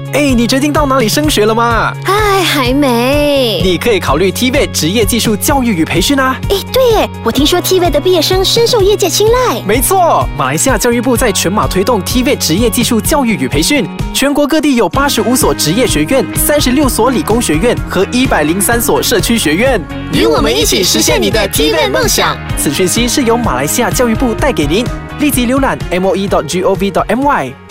哎，你决定到哪里升学了吗？ 哎，还没。 你可以考虑 TVET 职业技术教育与培训啊。 哎，对耶，我听说 TVET 的毕业生深受业界青睐。 没错，马来西亚教育部在全马推动 TVET 职业技术教育与培训，全国各地有85所职业学院、36所理工学院和103所社区学院， 与我们一起实现你的 TVET 梦想。 此讯息是由马来西亚教育部带给您，立即浏览 moe.gov.my。